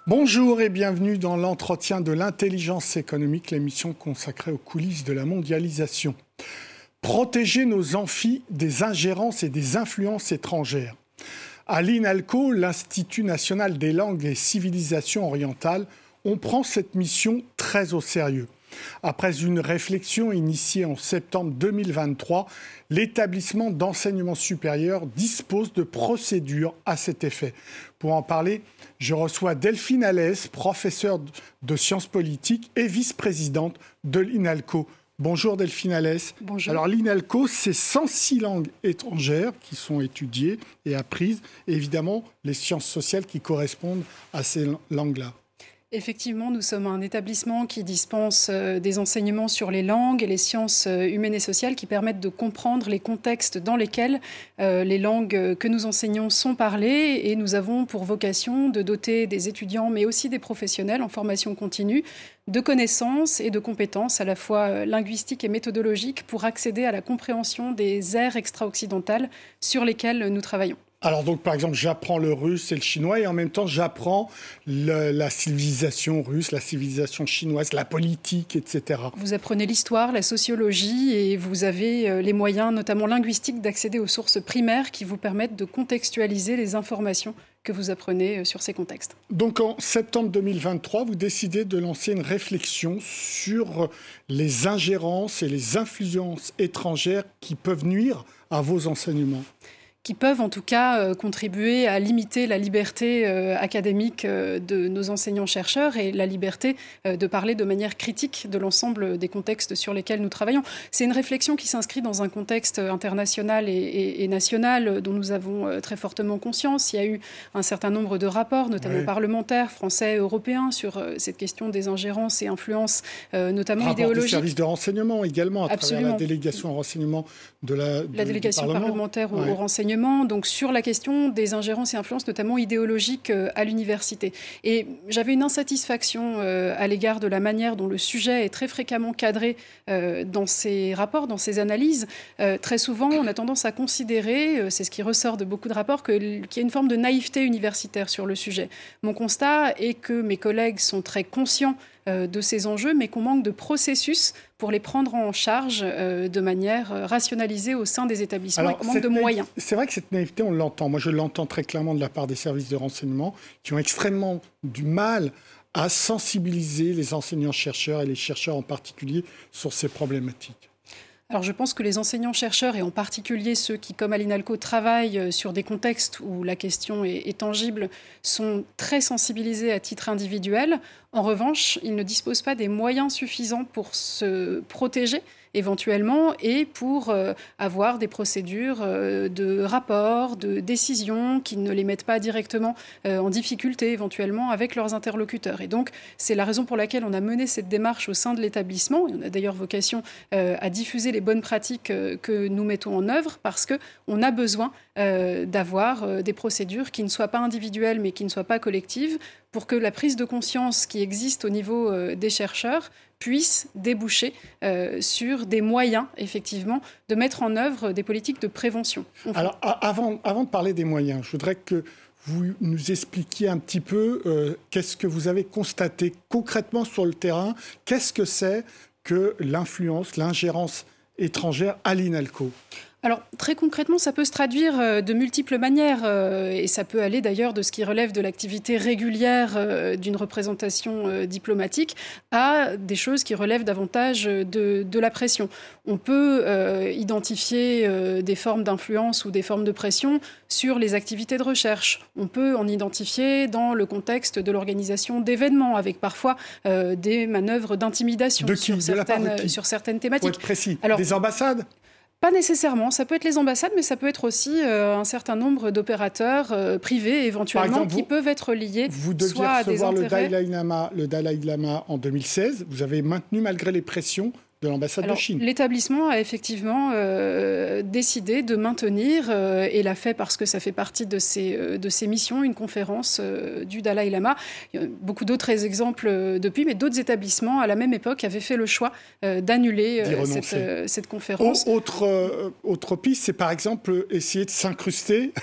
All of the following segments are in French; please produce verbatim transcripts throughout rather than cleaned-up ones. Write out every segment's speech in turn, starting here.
Bonjour et bienvenue dans l'entretien de l'intelligence économique, l'émission consacrée aux coulisses de la mondialisation. Protéger nos amphis des ingérences et des influences étrangères. À l'INALCO, l'Institut national des langues et civilisations orientales, on prend cette mission très au sérieux. Après une réflexion initiée en septembre deux mille vingt-trois, l'établissement d'enseignement supérieur dispose de procédures à cet effet. Pour en parler, je reçois Delphine Alès, professeure de sciences politiques et vice-présidente de l'INALCO. Bonjour Delphine Alès. Bonjour. Alors l'INALCO, c'est cent six langues étrangères qui sont étudiées et apprises, et évidemment les sciences sociales qui correspondent à ces langues-là. Effectivement, nous sommes un établissement qui dispense des enseignements sur les langues et les sciences humaines et sociales qui permettent de comprendre les contextes dans lesquels les langues que nous enseignons sont parlées. Et nous avons pour vocation de doter des étudiants, mais aussi des professionnels en formation continue, de connaissances et de compétences à la fois linguistiques et méthodologiques pour accéder à la compréhension des aires extra-occidentales sur lesquelles nous travaillons. Alors donc par exemple j'apprends le russe et le chinois et en même temps j'apprends le, la civilisation russe, la civilisation chinoise, la politique, et cetera. Vous apprenez l'histoire, la sociologie et vous avez les moyens notamment linguistiques d'accéder aux sources primaires qui vous permettent de contextualiser les informations que vous apprenez sur ces contextes. Donc en septembre deux mille vingt-trois, vous décidez de lancer une réflexion sur les ingérences et les influences étrangères qui peuvent nuire à vos enseignements. Qui peuvent en tout cas euh, contribuer à limiter la liberté euh, académique euh, de nos enseignants-chercheurs et la liberté euh, de parler de manière critique de l'ensemble des contextes sur lesquels nous travaillons. C'est une réflexion qui s'inscrit dans un contexte international et, et, et national dont nous avons euh, très fortement conscience. Il y a eu un certain nombre de rapports, notamment oui. parlementaires, français et européens, sur euh, cette question des ingérences et influences, euh, notamment Rapport idéologiques. Des services de renseignement également, à Absolument. travers la délégation au renseignement de la de, La délégation parlementaire au, ouais. au renseignement. Donc sur la question des ingérences et influences, notamment idéologiques à l'université. Et j'avais une insatisfaction euh, à l'égard de la manière dont le sujet est très fréquemment cadré euh, dans ces rapports, dans ces analyses. Euh, très souvent, on a tendance à considérer, euh, c'est ce qui ressort de beaucoup de rapports, que, qu'il y a une forme de naïveté universitaire sur le sujet. Mon constat est que mes collègues sont très conscients de ces enjeux, mais qu'on manque de processus pour les prendre en charge euh, de manière rationalisée au sein des établissements. Alors, et qu'on manque de naïf... moyens. C'est vrai que cette naïveté, on l'entend. Moi, je l'entends très clairement de la part des services de renseignement qui ont extrêmement du mal à sensibiliser les enseignants-chercheurs et les chercheurs en particulier sur ces problématiques. Alors je pense que les enseignants-chercheurs, et en particulier ceux qui, comme à l'INALCO, travaillent sur des contextes où la question est, est tangible, sont très sensibilisés à titre individuel. En revanche, ils ne disposent pas des moyens suffisants pour se protéger éventuellement et pour euh, avoir des procédures euh, de rapport, de décision qui ne les mettent pas directement euh, en difficulté éventuellement avec leurs interlocuteurs. Et donc, c'est la raison pour laquelle on a mené cette démarche au sein de l'établissement. Et on a d'ailleurs vocation euh, à diffuser les bonnes pratiques euh, que nous mettons en œuvre parce qu'on a besoin euh, d'avoir euh, des procédures qui ne soient pas individuelles mais qui ne soient pas collectives pour que la prise de conscience qui existe au niveau euh, des chercheurs puisse déboucher euh, sur des moyens, effectivement, de mettre en œuvre des politiques de prévention. Alors, avant, avant de parler des moyens, je voudrais que vous nous expliquiez un petit peu euh, qu'est-ce que vous avez constaté concrètement sur le terrain. Qu'est-ce que c'est que l'influence, l'ingérence étrangère à l'INALCO ? Alors, très concrètement, ça peut se traduire de multiples manières euh, et ça peut aller d'ailleurs de ce qui relève de l'activité régulière euh, d'une représentation euh, diplomatique à des choses qui relèvent davantage de, de la pression. On peut euh, identifier euh, des formes d'influence ou des formes de pression sur les activités de recherche. On peut en identifier dans le contexte de l'organisation d'événements avec parfois euh, des manœuvres d'intimidation de qui, sur, de certaines, sur certaines thématiques. Pour être précis, Alors, des ambassades ? Pas nécessairement. Ça peut être les ambassades, mais ça peut être aussi euh, un certain nombre d'opérateurs euh, privés, éventuellement, exemple, qui vous, peuvent être liés vous deviez soit à des recevoir intérêts... le Dalai Lama, le Dalai Lama en deux mille seize. Vous avez maintenu, malgré les pressions, de l'ambassade Alors, de Chine. L'établissement a effectivement euh, décidé de maintenir, euh, et l'a fait parce que ça fait partie de ses, euh, de ses missions, une conférence euh, du Dalai Lama. Il y a beaucoup d'autres exemples euh, depuis, mais d'autres établissements, à la même époque, avaient fait le choix euh, d'annuler euh, cette, euh, cette conférence. O- autre, euh, autre piste, c'est par exemple essayer de s'incruster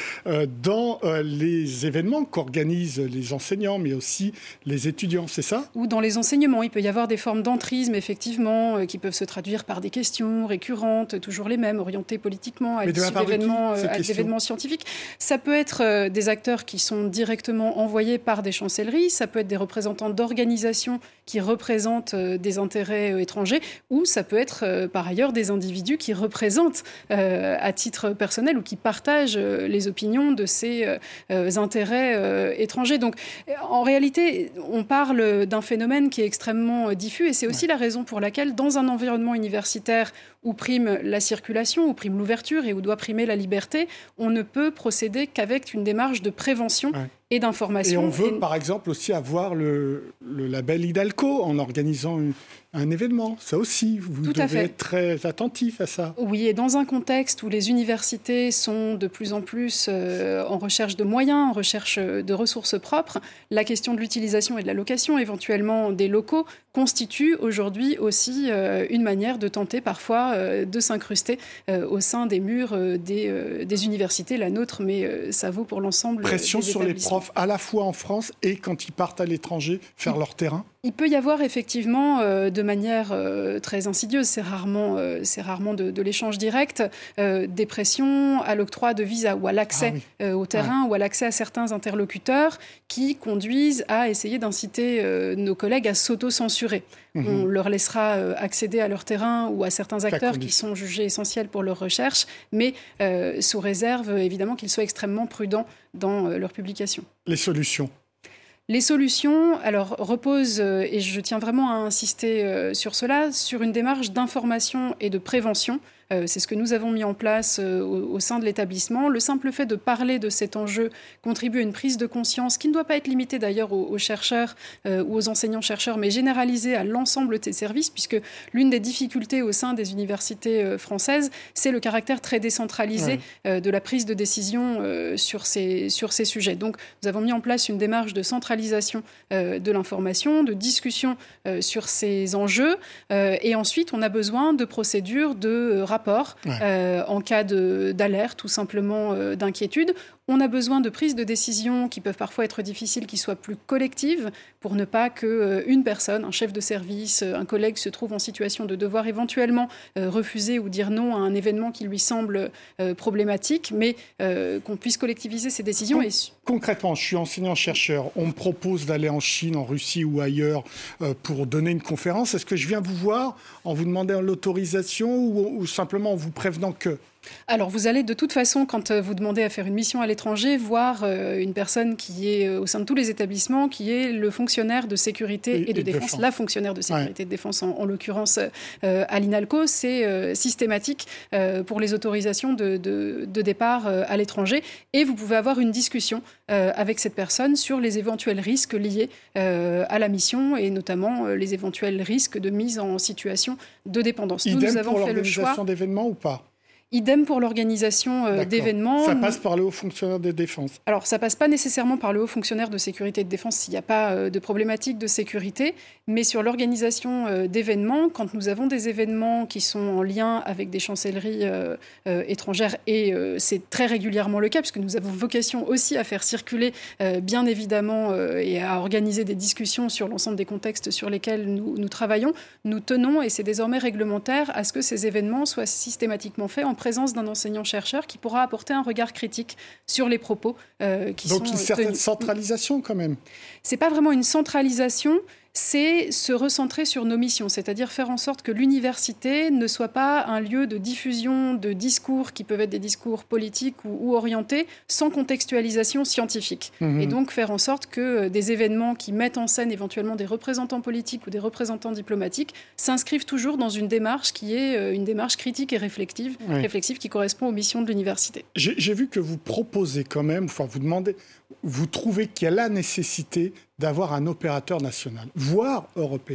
dans euh, les événements qu'organisent les enseignants, mais aussi les étudiants, c'est ça ? Ou dans les enseignements, il peut y avoir des formes d'entrisme, effectivement, euh, qui peuvent se traduire par des questions récurrentes, toujours les mêmes, orientées politiquement à l'issue d'événements, euh, d'événements scientifiques. Ça peut être euh, des acteurs qui sont directement envoyés par des chancelleries, ça peut être des représentants d'organisations qui représentent euh, des intérêts euh, étrangers, ou ça peut être euh, par ailleurs des individus qui représentent euh, à titre personnel ou qui partagent euh, les opinions de ces euh, euh, intérêts euh, étrangers. Donc, en réalité, on parle d'un phénomène qui est extrêmement diffus et c'est aussi ouais. la raison pour laquelle, dans un environnement universitaire où prime la circulation, où prime l'ouverture et où doit primer la liberté, on ne peut procéder qu'avec une démarche de prévention ouais. et d'information. Et on veut, et... par exemple, aussi avoir le, le label Hidalgo en organisant une, un événement. Ça aussi, vous Tout devez être très attentif à ça. Oui, et dans un contexte où les universités sont de plus en plus euh, en recherche de moyens, en recherche de ressources propres, la question de l'utilisation et de la location éventuellement des locaux constitue aujourd'hui aussi euh, une manière de tenter parfois euh, de s'incruster euh, au sein des murs euh, des, euh, des universités, la nôtre, mais euh, ça vaut pour l'ensemble Pression des sur les profs à la fois en France et quand ils partent à l'étranger faire mmh. leur terrain. Il peut y avoir effectivement, euh, de manière euh, très insidieuse, c'est rarement, euh, c'est rarement de, de l'échange direct, euh, des pressions à l'octroi de visa ou à l'accès ah oui. euh, au terrain ouais. ou à l'accès à certains interlocuteurs qui conduisent à essayer d'inciter euh, nos collègues à s'auto-censurer. Mmh. On leur laissera euh, accéder à leur terrain ou à certains acteurs qui sont jugés essentiels pour leur recherche, mais euh, sous réserve évidemment qu'ils soient extrêmement prudents dans euh, leurs publications. Les solutions ? Les solutions, alors, reposent, euh, et je tiens vraiment à insister euh, sur cela, sur une démarche d'information et de prévention. Euh, c'est ce que nous avons mis en place euh, au, au sein de l'établissement. Le simple fait de parler de cet enjeu contribue à une prise de conscience qui ne doit pas être limitée d'ailleurs aux, aux chercheurs euh, ou aux enseignants-chercheurs, mais généralisée à l'ensemble des services, puisque l'une des difficultés au sein des universités euh, françaises, c'est le caractère très décentralisé ouais. euh, de la prise de décision euh, sur, ces, sur ces sujets. Donc, nous avons mis en place une démarche de centralisation euh, de l'information, de discussion euh, sur ces enjeux, euh, et ensuite, on a besoin de procédures de rapport Rapport, ouais. euh, en cas de, d'alerte ou simplement euh, d'inquiétude. On a besoin de prises de décision qui peuvent parfois être difficiles, qui soient plus collectives, pour ne pas qu'une euh, personne, un chef de service, un collègue se trouve en situation de devoir éventuellement euh, refuser ou dire non à un événement qui lui semble euh, problématique, mais euh, qu'on puisse collectiviser ces décisions. Con- et... Concrètement, je suis enseignant-chercheur, on me propose d'aller en Chine, en Russie ou ailleurs euh, pour donner une conférence. Est-ce que je viens vous voir en vous demandant l'autorisation ou, ou simplement en vous prévenant que ? Alors, vous allez de toute façon, quand vous demandez à faire une mission à l'étranger, voir euh, une personne qui est, euh, au sein de tous les établissements, qui est le fonctionnaire de sécurité et, et de et défense, défense, la fonctionnaire de sécurité ouais. et de défense, en, en l'occurrence euh, à l'INALCO. C'est euh, systématique euh, pour les autorisations de, de, de départ euh, à l'étranger. Et vous pouvez avoir une discussion euh, avec cette personne sur les éventuels risques liés euh, à la mission et notamment euh, les éventuels risques de mise en situation de dépendance. Idem nous, nous avons pour fait le choix d'événements ou pas ? Idem pour l'organisation euh, d'événements. Ça passe par le haut fonctionnaire de défense. Alors, ça passe pas nécessairement par le haut fonctionnaire de sécurité et de défense s'il n'y a pas euh, de problématique de sécurité, mais sur l'organisation euh, d'événements, quand nous avons des événements qui sont en lien avec des chancelleries euh, euh, étrangères, et euh, c'est très régulièrement le cas, puisque nous avons vocation aussi à faire circuler, euh, bien évidemment, euh, et à organiser des discussions sur l'ensemble des contextes sur lesquels nous, nous travaillons, nous tenons, et c'est désormais réglementaire, à ce que ces événements soient systématiquement faits en présence d'un enseignant-chercheur qui pourra apporter un regard critique sur les propos euh, qui Donc sont une certaine tenus. centralisation quand même. C'est pas vraiment une centralisation, c'est se recentrer sur nos missions, c'est-à-dire faire en sorte que l'université ne soit pas un lieu de diffusion de discours qui peuvent être des discours politiques ou, ou orientés sans contextualisation scientifique. Mmh. Et donc faire en sorte que des événements qui mettent en scène éventuellement des représentants politiques ou des représentants diplomatiques s'inscrivent toujours dans une démarche qui est une démarche critique et réflexive, oui. réflexive qui correspond aux missions de l'université. J'ai, j'ai vu que vous proposez quand même, enfin vous demandez, vous trouvez qu'il y a la nécessité d'avoir un opérateur national, voire européen,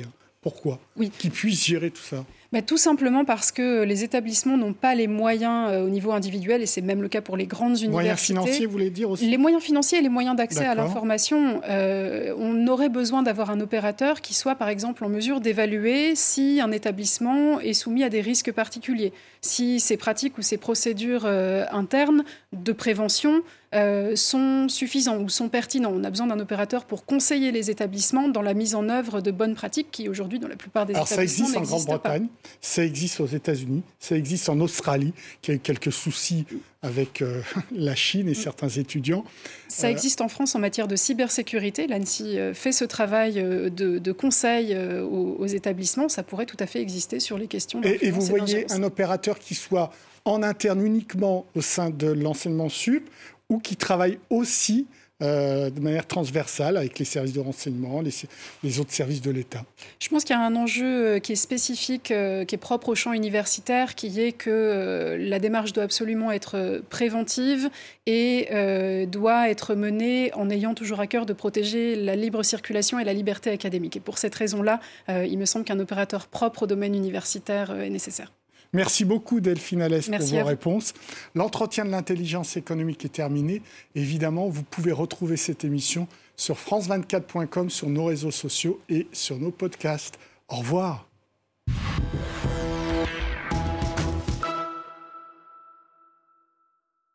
Pourquoi ? Oui. Qui puissent gérer tout ça ? Bah, tout simplement parce que les établissements n'ont pas les moyens euh, au niveau individuel, et c'est même le cas pour les grandes universités. Moyens financiers, vous voulez dire aussi ? Les moyens financiers et les moyens d'accès D'accord. à l'information. Euh, on aurait besoin d'avoir un opérateur qui soit, par exemple, en mesure d'évaluer si un établissement est soumis à des risques particuliers, si ses pratiques ou ses procédures euh, internes de prévention euh, sont suffisants ou sont pertinents. On a besoin d'un opérateur pour conseiller les établissements dans la mise en œuvre de bonnes pratiques qui, aujourd'hui, dans la plupart des Alors, établissements, ça existe en Grande-Bretagne, ça existe aux États-Unis, ça existe en Australie, qui a eu quelques soucis avec euh, la Chine et certains étudiants. Ça existe en France en matière de cybersécurité. L'ANSSI fait ce travail de, de conseil aux, aux établissements. Ça pourrait tout à fait exister sur les questions d'influence Et, et vous et voyez un opérateur qui soit en interne uniquement au sein de l'enseignement sup ou qui travaille aussi Euh, de manière transversale avec les services de renseignement, les, les autres services de l'État. Je pense qu'il y a un enjeu qui est spécifique, euh, qui est propre au champ universitaire, qui est que euh, la démarche doit absolument être préventive et euh, doit être menée en ayant toujours à cœur de protéger la libre circulation et la liberté académique. Et pour cette raison-là, euh, il me semble qu'un opérateur propre au domaine universitaire euh, est nécessaire. Merci beaucoup Delphine Alès pour Merci vos réponses. L'entretien de l'intelligence économique est terminé. Évidemment, vous pouvez retrouver cette émission sur france vingt-quatre point com, sur nos réseaux sociaux et sur nos podcasts. Au revoir.